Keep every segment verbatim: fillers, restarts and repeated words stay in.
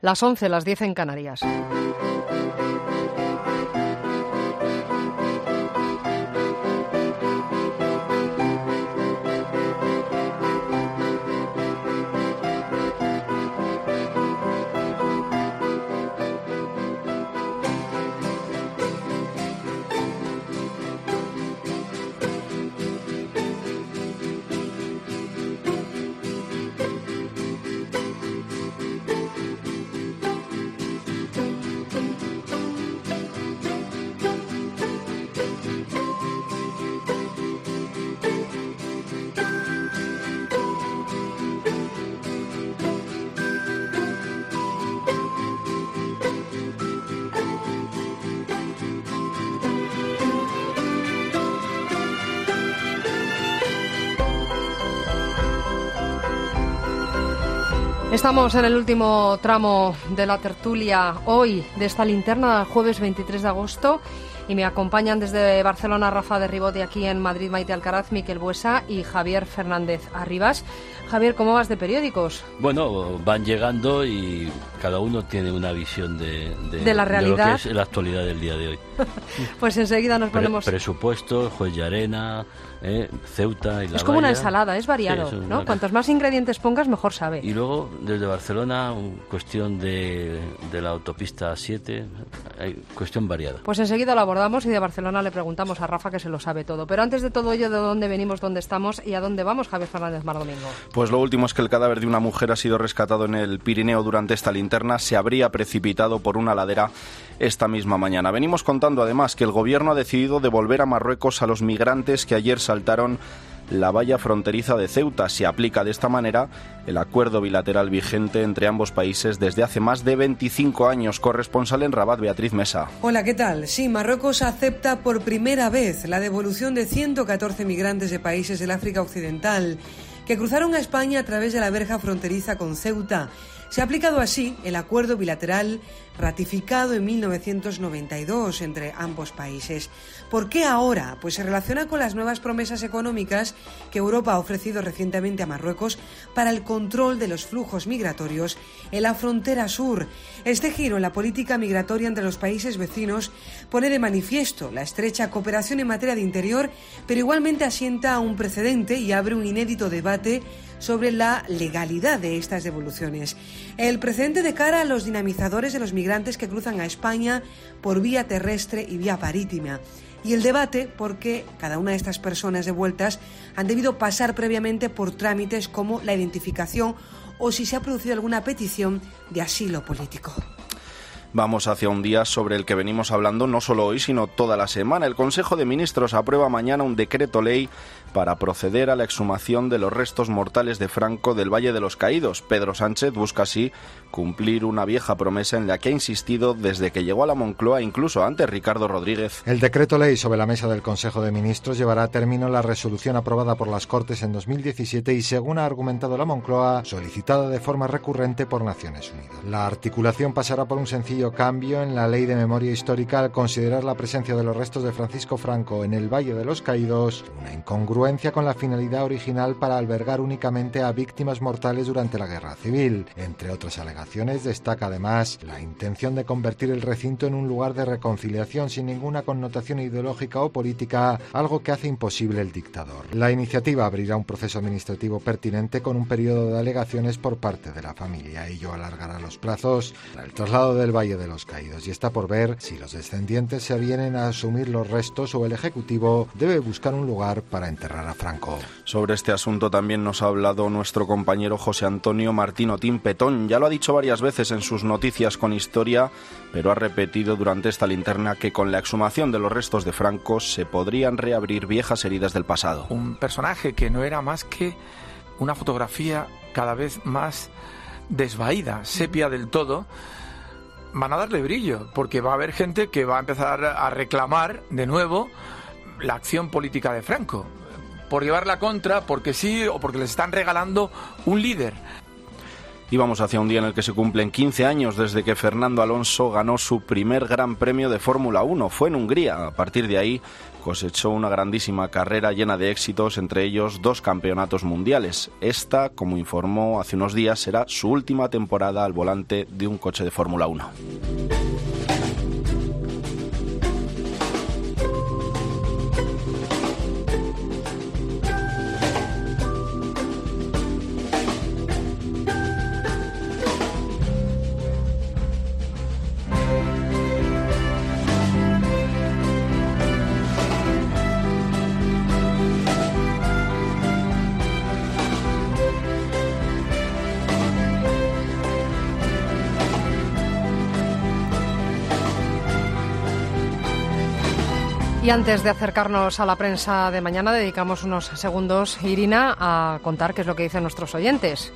Las once, las diez en Canarias. Estamos en el último tramo de la tertulia hoy de esta linterna, jueves veintitrés de agosto, y me acompañan desde Barcelona Rafa de Ribot y aquí en Madrid Maite Alcaraz, Miquel Buesa y Javier Fernández Arribas. Javier, ¿cómo vas de periódicos? Bueno, van llegando y cada uno tiene una visión de, de, de la realidad, de lo que es la actualidad del día de hoy. Pues enseguida nos ponemos... Pre presupuestos, Juez Llarena, eh, Ceuta y La Es como Valla. Una ensalada, es variado, sí, es una... ¿no? Cuantos más ingredientes pongas, mejor sabe. Y luego, desde Barcelona, cuestión de, de la autopista siete, hay cuestión variada. Pues enseguida lo abordamos y de Barcelona le preguntamos a Rafa, que se lo sabe todo. Pero antes de todo ello, ¿de dónde venimos, dónde estamos y a dónde vamos, Javier Fernández Mar Domingo? Pues lo último es que el cadáver de una mujer ha sido rescatado en el Pirineo durante esta linterna. Se habría precipitado por una ladera esta misma mañana. Venimos contando además que el gobierno ha decidido devolver a Marruecos a los migrantes que ayer saltaron la valla fronteriza de Ceuta. Se aplica de esta manera el acuerdo bilateral vigente entre ambos países desde hace más de veinticinco años. Corresponsal en Rabat, Beatriz Mesa. Hola, ¿qué tal? Sí, Marruecos acepta por primera vez la devolución de ciento catorce migrantes de países del África Occidental que cruzaron a España a través de la verja fronteriza con Ceuta. Se ha aplicado así el acuerdo bilateral ratificado en mil novecientos noventa y dos entre ambos países. ¿Por qué ahora? Pues se relaciona con las nuevas promesas económicas que Europa ha ofrecido recientemente a Marruecos para el control de los flujos migratorios en la frontera sur. Este giro en la política migratoria entre los países vecinos pone de manifiesto la estrecha cooperación en materia de interior, pero igualmente asienta un precedente y abre un inédito debate sobre la legalidad de estas devoluciones. El precedente de cara a los dinamizadores de los migrantes que cruzan a España por vía terrestre y vía marítima. Y el debate porque cada una de estas personas devueltas han debido pasar previamente por trámites como la identificación o si se ha producido alguna petición de asilo político. Vamos hacia un día sobre el que venimos hablando no solo hoy, sino toda la semana. El Consejo de Ministros aprueba mañana un decreto ley para proceder a la exhumación de los restos mortales de Franco del Valle de los Caídos. Pedro Sánchez busca así cumplir una vieja promesa en la que ha insistido desde que llegó a la Moncloa, incluso antes Ricardo Rodríguez. El decreto ley sobre la mesa del Consejo de Ministros llevará a término la resolución aprobada por las Cortes en dos mil diecisiete y, según ha argumentado la Moncloa, solicitada de forma recurrente por Naciones Unidas. La articulación pasará por un sencillo cambio en la Ley de Memoria Histórica al considerar la presencia de los restos de Francisco Franco en el Valle de los Caídos una incongruencia con la finalidad original para albergar únicamente a víctimas mortales durante la Guerra Civil. Entre otras alegaciones, destaca además la intención de convertir el recinto en un lugar de reconciliación sin ninguna connotación ideológica o política, algo que hace imposible el dictador. La iniciativa abrirá un proceso administrativo pertinente con un periodo de alegaciones por parte de la familia. Ello alargará los plazos para el traslado del Valle de los Caídos y está por ver si los descendientes se avienen a asumir los restos o el Ejecutivo debe buscar un lugar para enterrar a Franco. Sobre este asunto también nos ha hablado nuestro compañero José Antonio Martín Otín Petón. Ya lo ha dicho varias veces en sus noticias con historia, pero ha repetido durante esta linterna que con la exhumación de los restos de Franco se podrían reabrir viejas heridas del pasado. Un personaje que no era más que una fotografía cada vez más desvaída, sepia del todo. Van a darle brillo, porque va a haber gente que va a empezar a reclamar de nuevo la acción política de Franco, por llevarla contra, porque sí o porque les están regalando un líder. Y vamos hacia un día en el que se cumplen quince años desde que Fernando Alonso ganó su primer Gran Premio de Fórmula uno. Fue en Hungría. A partir de ahí, cosechó una grandísima carrera llena de éxitos, entre ellos dos campeonatos mundiales. Esta, como informó hace unos días, será su última temporada al volante de un coche de Fórmula uno. Y antes de acercarnos a la prensa de mañana, dedicamos unos segundos, Irina, a contar qué es lo que dicen nuestros oyentes.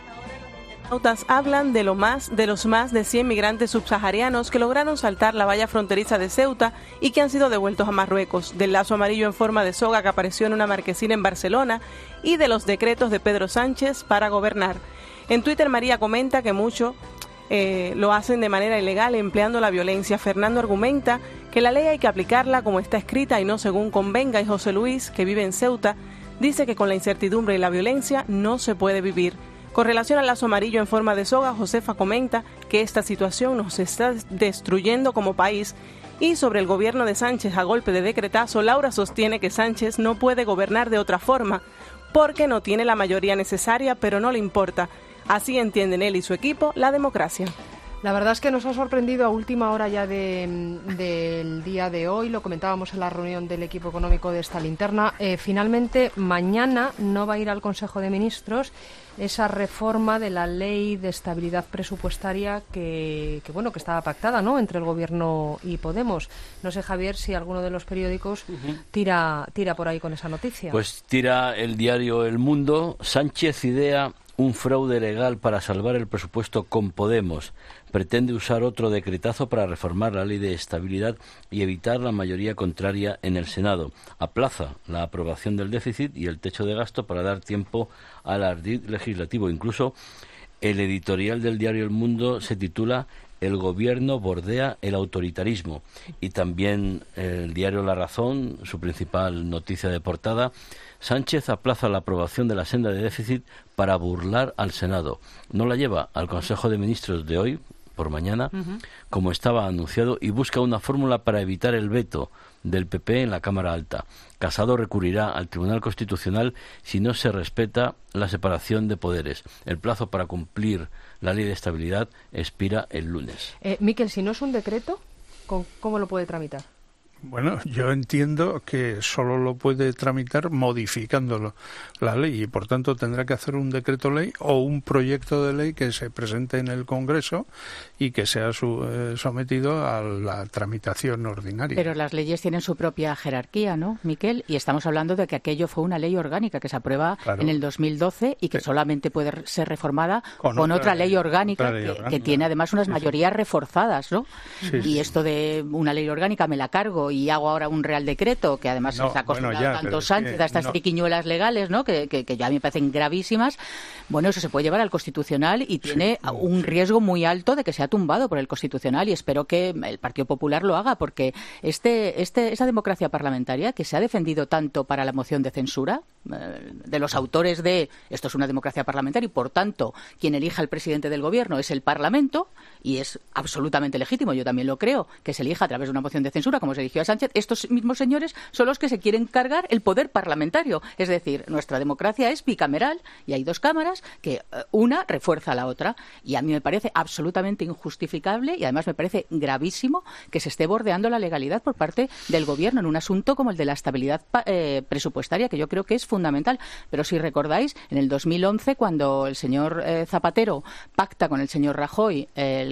Los hablan de, lo más, de los más de cien migrantes subsaharianos que lograron saltar la valla fronteriza de Ceuta y que han sido devueltos a Marruecos, del lazo amarillo en forma de soga que apareció en una marquesina en Barcelona y de los decretos de Pedro Sánchez para gobernar. En Twitter, María comenta que mucho eh, lo hacen de manera ilegal empleando la violencia. Fernando argumenta que la ley hay que aplicarla como está escrita y no según convenga, y José Luis, que vive en Ceuta, dice que con la incertidumbre y la violencia no se puede vivir. Con relación al lazo amarillo en forma de soga, Josefa comenta que esta situación nos está destruyendo como país. Y sobre el gobierno de Sánchez a golpe de decretazo, Laura sostiene que Sánchez no puede gobernar de otra forma, porque no tiene la mayoría necesaria, pero no le importa. Así entienden él y su equipo la democracia. La verdad es que nos ha sorprendido a última hora ya de, del día de hoy, lo comentábamos en la reunión del equipo económico de esta linterna. Eh, finalmente, mañana no va a ir al Consejo de Ministros esa reforma de la Ley de Estabilidad Presupuestaria que, que bueno, que estaba pactada, ¿no?, entre el Gobierno y Podemos. No sé, Javier, si alguno de los periódicos uh-huh. tira, tira por ahí con esa noticia. Pues tira el diario El Mundo. Sánchez idea un fraude legal para salvar el presupuesto con Podemos. Pretende usar otro decretazo para reformar la ley de estabilidad y evitar la mayoría contraria en el Senado. Aplaza la aprobación del déficit y el techo de gasto para dar tiempo al ardid legislativo. Incluso el editorial del diario El Mundo se titula El gobierno bordea el autoritarismo. Y también el diario La Razón, su principal noticia de portada: Sánchez aplaza la aprobación de la senda de déficit para burlar al Senado. No la lleva al Consejo de Ministros de hoy, por mañana, uh-huh. como estaba anunciado, y busca una fórmula para evitar el veto del P P en la Cámara Alta. Casado recurrirá al Tribunal Constitucional si no se respeta la separación de poderes. El plazo para cumplir la ley de estabilidad expira el lunes. Eh, Miquel, si no es un decreto, ¿cómo lo puede tramitar? Bueno, yo entiendo que solo lo puede tramitar modificándolo la ley y por tanto tendrá que hacer un decreto ley o un proyecto de ley que se presente en el Congreso y que sea su, eh, sometido a la tramitación ordinaria. Pero las leyes tienen su propia jerarquía, ¿no, Miquel? Y estamos hablando de que aquello fue una ley orgánica que se aprueba claro. en el dos mil doce y que sí. solamente puede ser reformada con, con otra, otra ley orgánica, otra ley que, orgánica que tiene además unas sí, mayorías sí. reforzadas, ¿no? Sí, y sí. esto de una ley orgánica me la cargo y hago ahora un real decreto, que además no, se está acostumbrado bueno, ya, tanto Sánchez a estas no. triquiñuelas legales, ¿no?, que, que, que ya me parecen gravísimas. Bueno, eso se puede llevar al Constitucional y tiene sí, un riesgo muy alto de que sea tumbado por el Constitucional, y espero que el Partido Popular lo haga, porque este, este, esa democracia parlamentaria que se ha defendido tanto para la moción de censura, eh, de los autores de esto es una democracia parlamentaria y por tanto quien elija al presidente del Gobierno es el Parlamento, y es absolutamente legítimo, yo también lo creo, que se elija a través de una moción de censura como se eligió a Sánchez. Estos mismos señores son los que se quieren cargar el poder parlamentario. Es decir, nuestra democracia es bicameral y hay dos cámaras que una refuerza a la otra. Y a mí me parece absolutamente injustificable y además me parece gravísimo que se esté bordeando la legalidad por parte del Gobierno en un asunto como el de la estabilidad eh, presupuestaria, que yo creo que es fundamental. Pero si recordáis, en el dos mil once, cuando el señor eh, Zapatero pacta con el señor Rajoy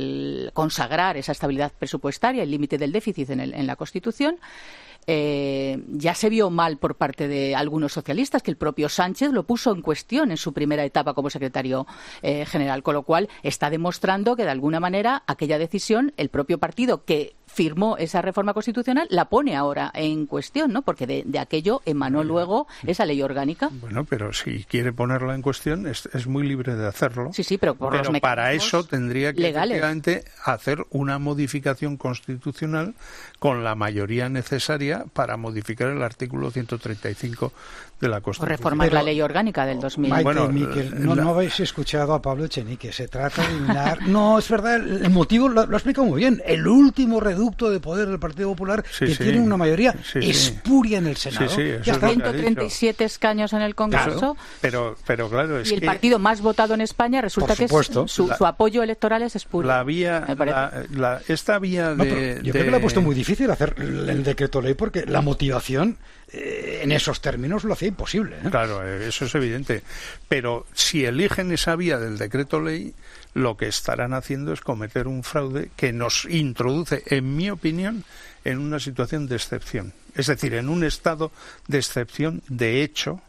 el consagrar esa estabilidad presupuestaria, el límite del déficit en, el, en la Constitución, Eh, ya se vio mal por parte de algunos socialistas, que el propio Sánchez lo puso en cuestión en su primera etapa como secretario eh, general, con lo cual está demostrando que de alguna manera aquella decisión el propio partido que firmó esa reforma constitucional, la pone ahora en cuestión, ¿no? Porque de, de aquello emanó luego esa ley orgánica. Bueno, pero si quiere ponerla en cuestión es, es muy libre de hacerlo. Sí, sí, pero por pero los para eso tendría que legales. efectivamente hacer una modificación constitucional con la mayoría necesaria para modificar el artículo ciento treinta y cinco de la Constitución. O reformar pero, la ley orgánica del dos mil. Maite, bueno, Miquel, no, la... no habéis escuchado a Pablo Echenique. Se trata de eliminar... No, es verdad, el motivo lo, lo ha explicado muy bien. El último reducto de poder del Partido Popular sí, que sí. tiene una mayoría sí, espuria sí. en el Senado. Sí, sí, ya está. ciento treinta y siete escaños en el Congreso. Claro, pero, pero claro, es y el que... partido más votado en España resulta que es, su, la, su apoyo electoral es espurio. La vía, la, la, esta vía no, de... Yo de... creo que le ha puesto muy difícil hacer el decreto ley porque la motivación eh, en esos términos lo hacía imposible, ¿eh? Claro, eso es evidente. Pero si eligen esa vía del decreto ley, lo que estarán haciendo es cometer un fraude que nos introduce, en mi opinión, en una situación de excepción. Es decir, en un estado de excepción de hecho.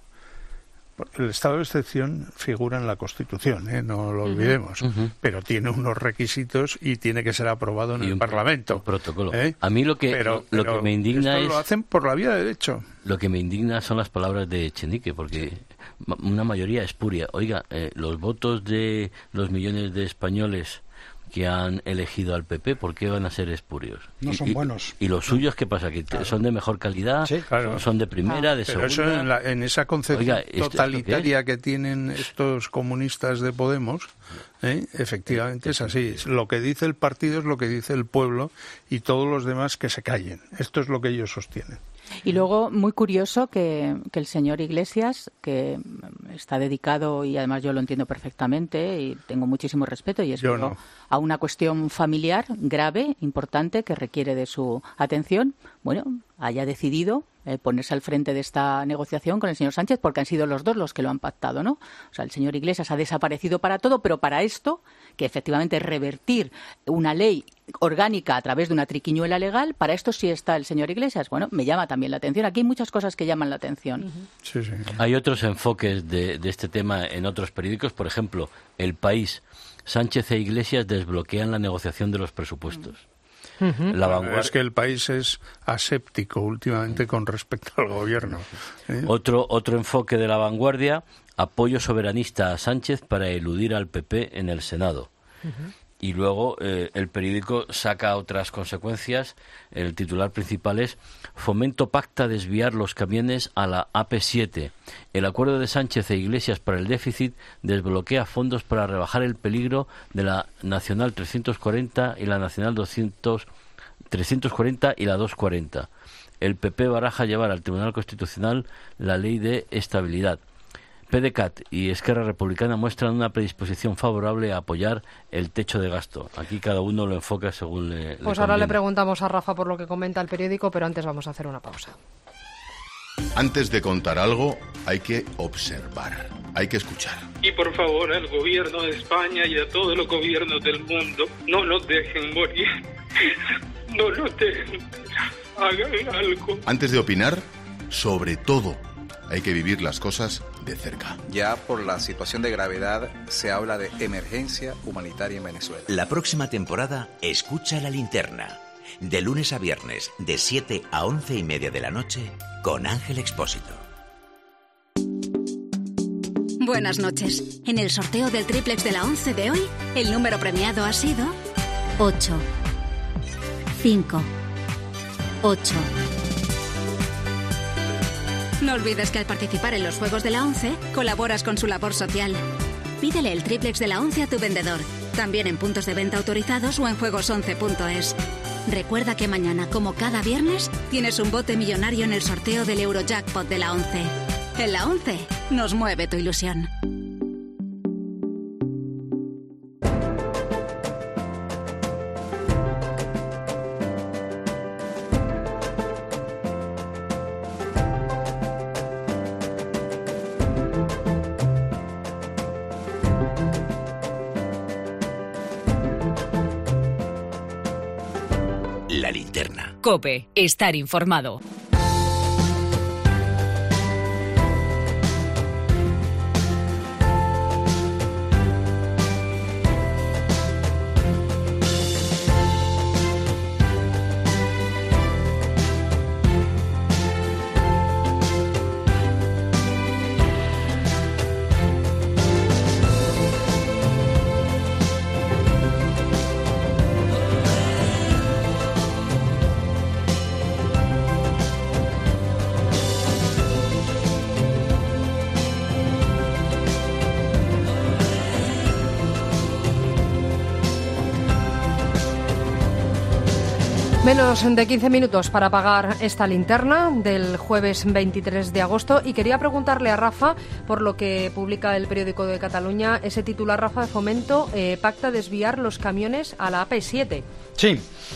El estado de excepción figura en la Constitución, ¿eh? No lo olvidemos, uh-huh. pero tiene unos requisitos y tiene que ser aprobado en y el un, Parlamento. Un protocolo. ¿Eh? A mí lo que, pero, lo, pero que me indigna esto es... lo hacen por la vía de derecho. Lo que me indigna son las palabras de Echenique, porque sí. una mayoría espuria. Oiga, eh, los votos de los millones de españoles que han elegido al P P, ¿por qué van a ser espurios? No son y, buenos. ¿Y los suyos qué pasa? ¿Que claro. son de mejor calidad? Sí, claro. ¿Son de primera, ah, de pero segunda? Eso en, la, en esa concepción Oiga, ¿esto, totalitaria esto que tienen estos comunistas de Podemos, ¿eh? efectivamente es así. Lo que dice el partido es lo que dice el pueblo y todos los demás que se callen. Esto es lo que ellos sostienen. Y luego, muy curioso que, que el señor Iglesias, que está dedicado, y además yo lo entiendo perfectamente y tengo muchísimo respeto, y es no. a una cuestión familiar grave, importante, que requiere de su atención, bueno, haya decidido eh, ponerse al frente de esta negociación con el señor Sánchez, porque han sido los dos los que lo han pactado, ¿no? O sea, el señor Iglesias ha desaparecido para todo, pero para esto, que efectivamente es revertir una ley orgánica a través de una triquiñuela legal, para esto sí está el señor Iglesias. Bueno, me llama también la atención. Aquí hay muchas cosas que llaman la atención. Uh-huh. Sí, sí. Hay otros enfoques de, de este tema en otros periódicos. Por ejemplo, El País. Sánchez e Iglesias desbloquean la negociación de los presupuestos. Uh-huh. La vanguardia... Es que El País es aséptico últimamente con respecto al gobierno. ¿Eh? Otro, otro enfoque de La Vanguardia. Apoyo soberanista a Sánchez para eludir al P P en el Senado. Uh-huh. Y luego eh, el periódico saca otras consecuencias. El titular principal es: Fomento pacta desviar los camiones a la A P siete. El acuerdo de Sánchez e Iglesias para el déficit desbloquea fondos para rebajar el peligro de la Nacional trescientos cuarenta y la Nacional doscientos, trescientos cuarenta y la doscientos cuarenta. El P P baraja llevar al Tribunal Constitucional la ley de estabilidad. P D C A T y Esquerra Republicana muestran una predisposición favorable a apoyar el techo de gasto. Aquí cada uno lo enfoca según le, le Pues ahora conviene. Le preguntamos a Rafa por lo que comenta el periódico, pero antes vamos a hacer una pausa. Antes de contar algo, hay que observar, hay que escuchar. Y por favor, al gobierno de España y a todos los gobiernos del mundo, no los dejen morir. No los dejen. Hagan algo. Antes de opinar, sobre todo, hay que vivir las cosas de cerca. Ya por la situación de gravedad se habla de emergencia humanitaria en Venezuela. La próxima temporada, escucha La Linterna. De lunes a viernes, de siete a once y media de la noche, con Ángel Expósito. Buenas noches. En el sorteo del triplex de la once de hoy, el número premiado ha sido ocho. cinco. ocho. No olvides que al participar en los Juegos de la once, colaboras con su labor social. Pídele el triplex de la once a tu vendedor, también en puntos de venta autorizados o en juegos once punto es. Recuerda que mañana, como cada viernes, tienes un bote millonario en el sorteo del Eurojackpot de la once. En la once, nos mueve tu ilusión. La Linterna. COPE. Estar informado. Menos de quince minutos para apagar esta linterna del jueves veintitrés de agosto y quería preguntarle a Rafa por lo que publica el periódico de Cataluña, ese titular, Rafa, de Fomento, eh, pacta desviar los camiones a la A P siete. Sí.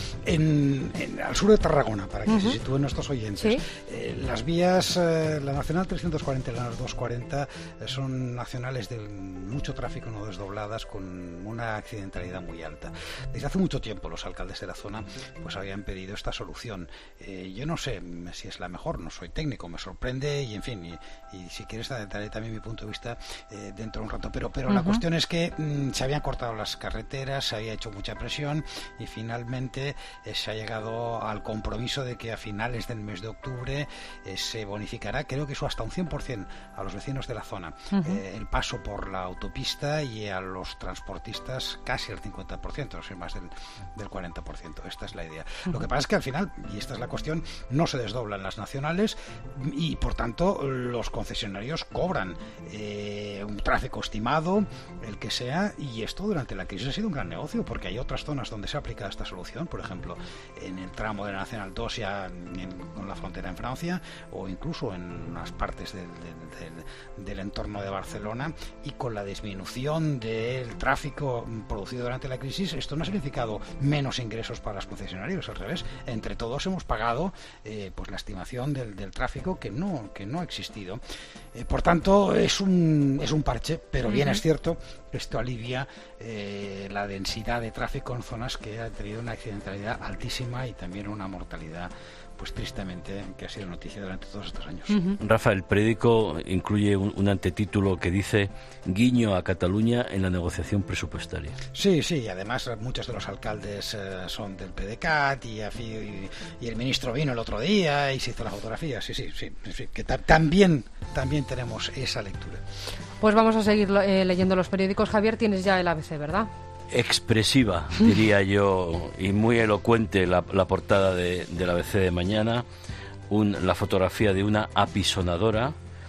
En, en, al sur de Tarragona, para que uh-huh. se sitúen nuestros oyentes. ¿Sí? Eh, las vías, eh, la Nacional trescientos cuarenta y la doscientos cuarenta eh, son nacionales de mucho tráfico no desdobladas con una accidentalidad muy alta. Desde hace mucho tiempo los alcaldes de la zona pues habían pedido esta solución. Eh, yo no sé si es la mejor, no soy técnico, me sorprende y en fin, y, y si quieres daré también mi punto de vista eh, dentro de un rato, pero, pero uh-huh. la cuestión es que mm, se habían cortado las carreteras, se había hecho mucha presión y finalmente Eh, se ha llegado al compromiso de que a finales del mes de octubre eh, se bonificará, creo que eso hasta un cien por ciento a los vecinos de la zona, uh-huh. eh, el paso por la autopista y a los transportistas casi al cincuenta por ciento, o sea, más del, del cuarenta por ciento. Esta es la idea. Uh-huh. Lo que pasa es que al final, y esta es la cuestión, no se desdoblan las nacionales y por tanto los concesionarios cobran eh, un tráfico estimado, el que sea, y esto durante la crisis ha sido un gran negocio porque hay otras zonas donde se aplica esta solución, por ejemplo en el tramo de la Nacional dos ya en, con la frontera en Francia o incluso en unas partes del, del, del, del entorno de Barcelona, y con la disminución del tráfico producido durante la crisis esto no ha significado menos ingresos para los concesionarios, al revés, entre todos hemos pagado eh, pues la estimación del, del tráfico que no, que no ha existido. Eh, por tanto es un, es un parche, pero bien uh-huh. es cierto que esto alivia eh, la densidad de tráfico en zonas que ha tenido una accidentalidad altísima y también una mortalidad pues tristemente que ha sido noticia durante todos estos años. Uh-huh. Rafa, el periódico incluye un, un antetítulo que dice guiño a Cataluña en la negociación presupuestaria. Sí, sí, y además muchos de los alcaldes eh, son del P D C A T y, y, y el ministro vino el otro día y se hizo la fotografía, sí, sí, sí, sí que ta- también, también tenemos esa lectura. Pues vamos a seguir eh, leyendo los periódicos. Javier, tienes ya el A B C, ¿verdad? Expresiva, diría yo, y muy elocuente la, la portada de, del A B C de mañana, un, la fotografía de una apisonadora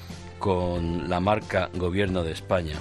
con la marca Gobierno de España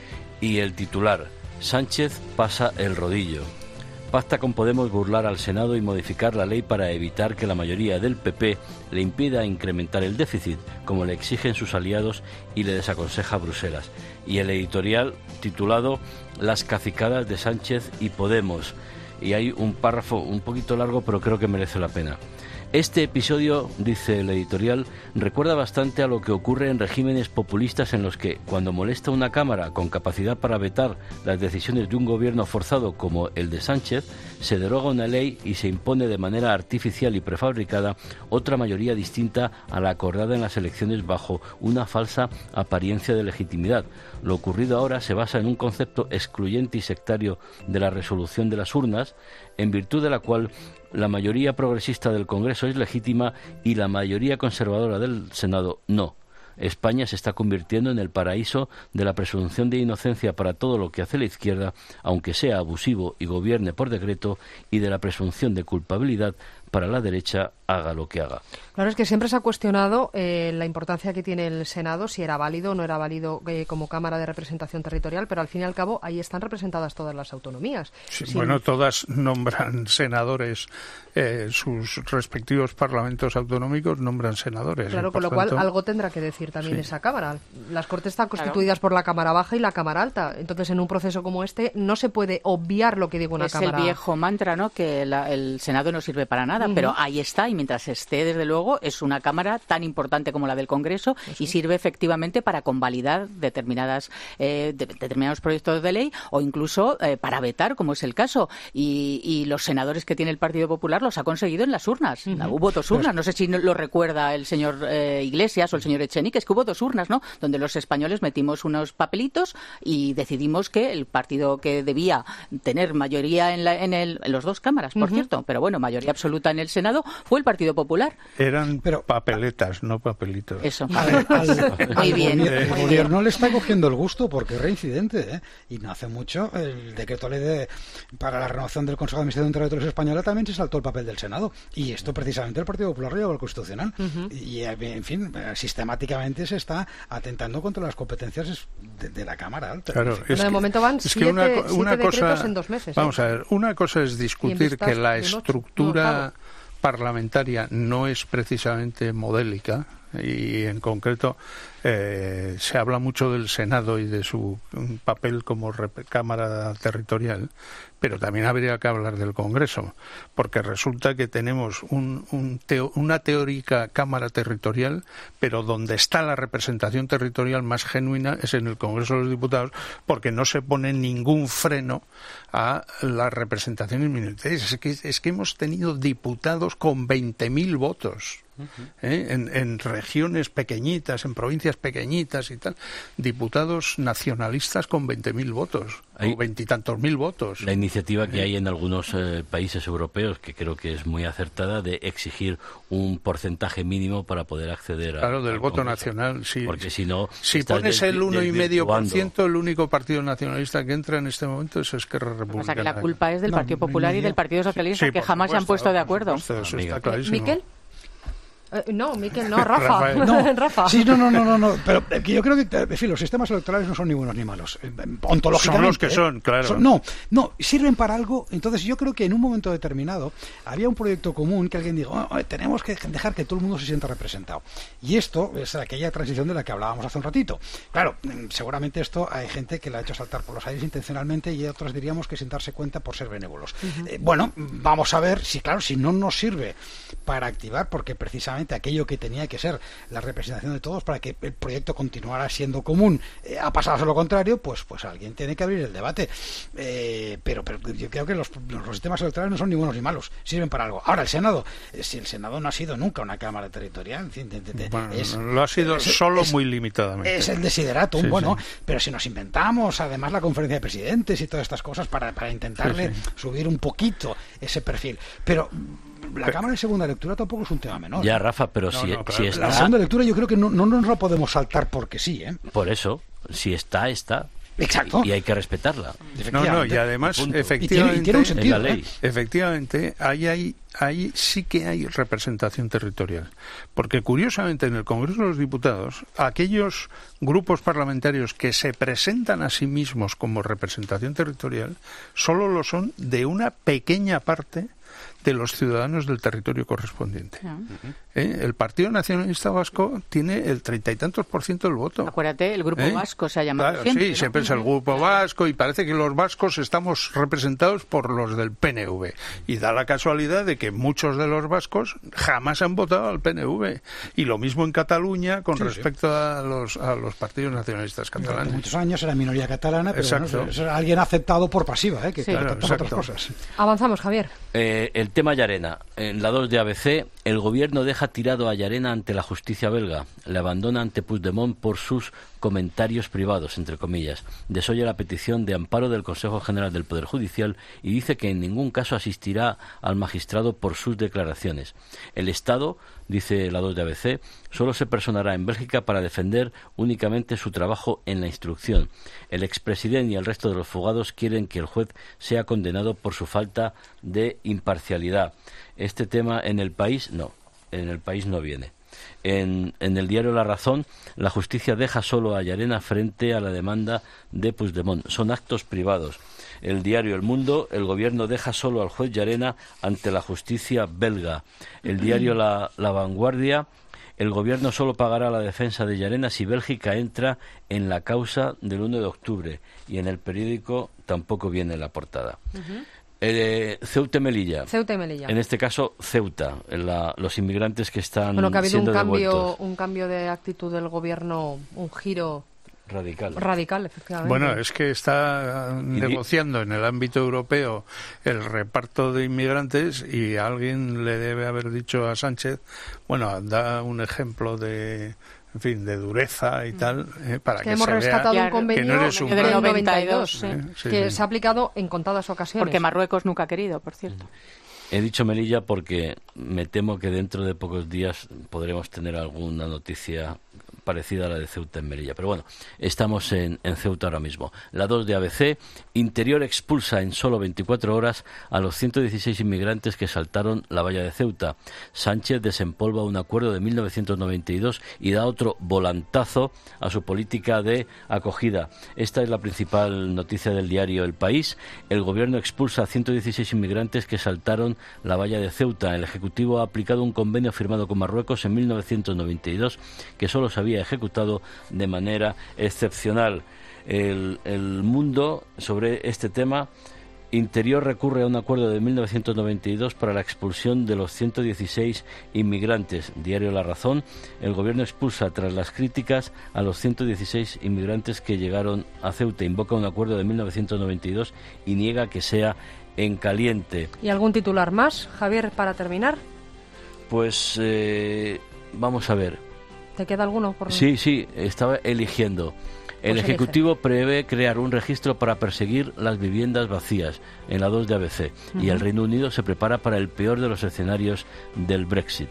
y el titular: Sánchez pasa el rodillo. Pacta con Podemos burlar al Senado y modificar la ley para evitar que la mayoría del P P le impida incrementar el déficit, como le exigen sus aliados y le desaconseja Bruselas. Y el editorial titulado Las cacicadas de Sánchez y Podemos. Y hay un párrafo un poquito largo, pero creo que merece la pena. Este episodio, dice el editorial, recuerda bastante a lo que ocurre en regímenes populistas en los que, cuando molesta una Cámara con capacidad para vetar las decisiones de un gobierno forzado como el de Sánchez, se deroga una ley y se impone de manera artificial y prefabricada otra mayoría distinta a la acordada en las elecciones bajo una falsa apariencia de legitimidad. Lo ocurrido ahora se basa en un concepto excluyente y sectario de la resolución de las urnas, en virtud de la cual la mayoría progresista del Congreso es legítima y la mayoría conservadora del Senado no. España se está convirtiendo en el paraíso de la presunción de inocencia para todo lo que hace la izquierda, aunque sea abusivo y gobierne por decreto, y de la presunción de culpabilidad para la derecha, haga lo que haga. Claro, es que siempre se ha cuestionado eh, la importancia que tiene el Senado, si era válido o no era válido eh, como Cámara de Representación Territorial, pero al fin y al cabo ahí están representadas todas las autonomías. Sí, sí. Bueno, todas nombran senadores, eh, sus respectivos parlamentos autonómicos nombran senadores. Claro, con lo tanto, cual algo tendrá que decir también sí. esa Cámara. Las Cortes están constituidas claro. por la Cámara Baja y la Cámara Alta, entonces en un proceso como este no se puede obviar lo que diga una es Cámara. Es el viejo mantra, ¿no?, que la, el Senado no sirve para nada. Uh-huh. Pero ahí está, y mientras esté, desde luego, es una Cámara tan importante como la del Congreso sí. y sirve efectivamente para convalidar determinadas eh, de, determinados proyectos de ley o incluso eh, para vetar, como es el caso. Y, y los senadores que tiene el Partido Popular los ha conseguido en las urnas. Uh-huh. Hubo dos urnas, no sé si lo recuerda el señor eh, Iglesias o el señor Echenique, es que hubo dos urnas, ¿no?, donde los españoles metimos unos papelitos y decidimos que el partido que debía tener mayoría en, la, en, el, en las dos cámaras, por uh-huh. cierto, pero bueno, mayoría absoluta en el Senado, fue el Partido Popular. Eran pero, papeletas, no papelitos. Eso. Al, al, Muy bien. El, el gobierno le está cogiendo el gusto porque es reincidente, ¿eh? Y no hace mucho el decreto ley de, para la renovación del Consejo de Administración de Territorios Española también se saltó el papel del Senado. Y esto precisamente el Partido Popular lo llevó al Constitucional. Uh-huh. Y, en fin, sistemáticamente se está atentando contra las competencias de, de la Cámara Alta. Claro, es que, de momento van es siete, que una, una siete cosa, decretos en dos meses. Vamos ¿eh? a ver, una cosa es discutir que la estructura... parlamentaria no es precisamente modélica, y en concreto eh, se habla mucho del Senado y de su papel como Cámara Territorial, pero también habría que hablar del Congreso, porque resulta que tenemos un, un teo, una teórica Cámara Territorial, pero donde está la representación territorial más genuina es en el Congreso de los Diputados, porque no se pone ningún freno a las representaciones minoritarias. Es que, es que hemos tenido diputados con veinte mil votos. ¿Eh? En, en regiones pequeñitas, en provincias pequeñitas y tal, diputados nacionalistas con veinte mil votos, hay, o veintitantos mil votos. La iniciativa que ¿Eh? hay en algunos eh, países europeos, que creo que es muy acertada, de exigir un porcentaje mínimo para poder acceder a... Claro, del voto Congreso. Nacional, sí. Porque si no... Si pones el uno coma cinco por ciento, el único partido nacionalista que entra en este momento es Esquerra Republicana. O sea que la culpa es del no, Partido Popular no, y del Partido Socialista, sí, que jamás supuesto, se han puesto de acuerdo. Supuesto, eso está clarísimo. ¿Miquel? Eh, no, Miquel, no, Rafa. no, Rafa. Sí, no, no, no, no, no, pero eh, yo creo que, en fin, los sistemas electorales no son ni buenos ni malos, eh, ontológicamente. Son los que eh, son, claro. Son, no, no, sirven para algo. Entonces yo creo que en un momento determinado había un proyecto común que alguien dijo, oh, oh, tenemos que dejar que todo el mundo se sienta representado. Y esto es aquella transición de la que hablábamos hace un ratito. Claro, seguramente esto hay gente que la ha hecho saltar por los aires intencionalmente y otros diríamos que sin darse cuenta por ser benévolos. Uh-huh. Eh, bueno, vamos a ver si, claro, si no nos sirve para activar, porque precisamente aquello que tenía que ser la representación de todos para que el proyecto continuara siendo común eh, ha pasado a ser lo contrario, pues pues alguien tiene que abrir el debate. Eh, pero, pero yo creo que los, los sistemas electorales no son ni buenos ni malos, sirven para algo. Ahora, el Senado, eh, si el Senado no ha sido nunca una Cámara Territorial, en fin, de, de, de, bueno, es, lo ha sido es, solo es, muy limitadamente. Es el desideratum, sí, bueno, sí. Pero si nos inventamos además la conferencia de presidentes y todas estas cosas para, para intentarle sí, sí. subir un poquito ese perfil. Pero la pero, Cámara de segunda lectura tampoco es un tema menor. Ya, Rafa, pero no, si, no, claro. si está... La segunda lectura yo creo que no, no nos la podemos saltar porque sí, ¿eh? Por eso, si está, está. Exacto. Y hay que respetarla. No, no, y además, punto. efectivamente, y tiene, y tiene un sentido, en la ley. ¿eh? Efectivamente, ahí, hay, ahí sí que hay representación territorial. Porque curiosamente en el Congreso de los Diputados, aquellos grupos parlamentarios que se presentan a sí mismos como representación territorial, solo lo son de una pequeña parte de los ciudadanos del territorio correspondiente. Uh-huh. ¿Eh? El Partido Nacionalista Vasco tiene el treinta y tantos por ciento del voto. Acuérdate, el Grupo ¿Eh? Vasco se ha llamado claro, siempre. Sí, ¿no? siempre es el Grupo Vasco y parece que los vascos estamos representados por los del P N V. Y da la casualidad de que muchos de los vascos jamás han votado al P N V. Y lo mismo en Cataluña con sí, respecto sí. a los a los partidos nacionalistas catalanes. Durante muchos años era minoría catalana, pero bueno, es alguien aceptado por pasiva, ¿eh? que sí. claro, otras cosas. Avanzamos, Javier. Eh, el tema Llarena. En la dos de A B C, el gobierno deja tirado a Llarena ante la justicia belga. Le abandona ante Puigdemont por sus comentarios privados, entre comillas. Desoye la petición de amparo del Consejo General del Poder Judicial y dice que en ningún caso asistirá al magistrado por sus declaraciones. El Estado, dice la dos de A B C, solo se personará en Bélgica para defender únicamente su trabajo en la instrucción. El expresidente y el resto de los fugados quieren que el juez sea condenado por su falta de imparcialidad. Este tema en el país, no, en el país no viene. En, en el diario La Razón, la justicia deja solo a Llarena frente a la demanda de Puigdemont. Son actos privados. El diario El Mundo, el gobierno deja solo al juez Llarena ante la justicia belga. El diario La, la Vanguardia, el gobierno solo pagará la defensa de Llarena si Bélgica entra en la causa del uno de octubre. Y en el periódico tampoco viene la portada. Uh-huh. Eh, Ceuta y Melilla. Ceuta y Melilla. En este caso, Ceuta, la, los inmigrantes que están bueno, que ha habido siendo un cambio, devueltos. un cambio de actitud del gobierno, un giro radical. Radical, efectivamente. Bueno, es que está negociando en el ámbito europeo el reparto de inmigrantes y alguien le debe haber dicho a Sánchez, bueno, da un ejemplo de... en fin, de dureza y tal, eh, para es que, que hemos se rescatado vea un convenio que no eres un del noventa y dos, eh, sí, que sí. se ha aplicado en contadas ocasiones. Porque Marruecos nunca ha querido, por cierto. He dicho Melilla porque me temo que dentro de pocos días podremos tener alguna noticia parecida a la de Ceuta en Melilla. Pero bueno, estamos en, en Ceuta ahora mismo. La dos de A B C, Interior expulsa en solo veinticuatro horas a los ciento dieciséis inmigrantes que saltaron la valla de Ceuta. Sánchez desempolva un acuerdo de mil novecientos noventa y dos y da otro volantazo a su política de acogida. Esta es la principal noticia del diario El País. El gobierno expulsa a ciento dieciséis inmigrantes que saltaron la valla de Ceuta. El Ejecutivo ha aplicado un convenio firmado con Marruecos en mil novecientos noventa y dos que solo se había ejecutado de manera excepcional. El, el Mundo, sobre este tema, Interior recurre a un acuerdo de mil novecientos noventa y dos para la expulsión de los ciento dieciséis inmigrantes. Diario La Razón, el gobierno expulsa tras las críticas a los ciento dieciséis inmigrantes que llegaron a Ceuta. Invoca un acuerdo de mil novecientos noventa y dos y niega que sea en caliente. ¿Y algún titular más, Javier, para terminar? Pues eh, vamos a ver. ¿Te queda alguno? Por... Sí, sí, estaba eligiendo. El pues Ejecutivo elige. prevé crear un registro para perseguir las viviendas vacías en la dos de A B C. Uh-huh. Y el Reino Unido se prepara para el peor de los escenarios del Brexit.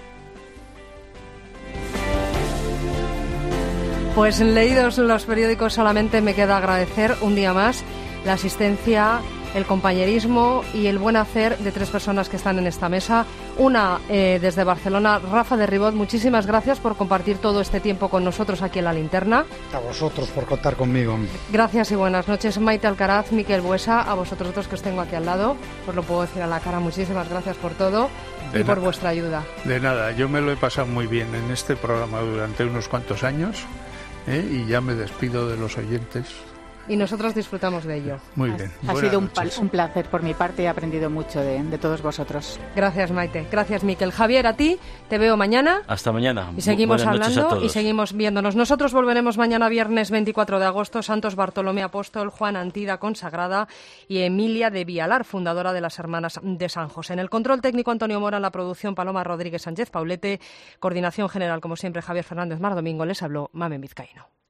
Pues leídos los periódicos, solamente me queda agradecer un día más la asistencia, el compañerismo y el buen hacer de tres personas que están en esta mesa. Una eh, desde Barcelona, Rafa de Ribot, muchísimas gracias por compartir todo este tiempo con nosotros aquí en La Linterna. A vosotros por contar conmigo. Gracias y buenas noches. Maite Alcaraz, Miquel Buesa, a vosotros dos que os tengo aquí al lado, os lo puedo decir a la cara, muchísimas gracias por todo de y por na- vuestra ayuda. De nada, yo me lo he pasado muy bien en este programa durante unos cuantos años ¿eh? y ya me despido de los oyentes. Y nosotros disfrutamos de ello. Muy bien. Ha Buenas sido un, un placer por mi parte y he aprendido mucho de, de todos vosotros. Gracias, Maite. Gracias, Miquel. Javier, a ti te veo mañana. Hasta mañana. Y seguimos Buenas hablando y seguimos viéndonos. Nosotros volveremos mañana viernes veinticuatro de agosto. Santos Bartolomé Apóstol, Juan Antida Consagrada y Emilia de Vialar, fundadora de las Hermanas de San José. En el control técnico Antonio Mora, en la producción Paloma Rodríguez Sánchez Paulete, coordinación general como siempre Javier Fernández Mar Domingo. Les habló Mamen Vizcaíno.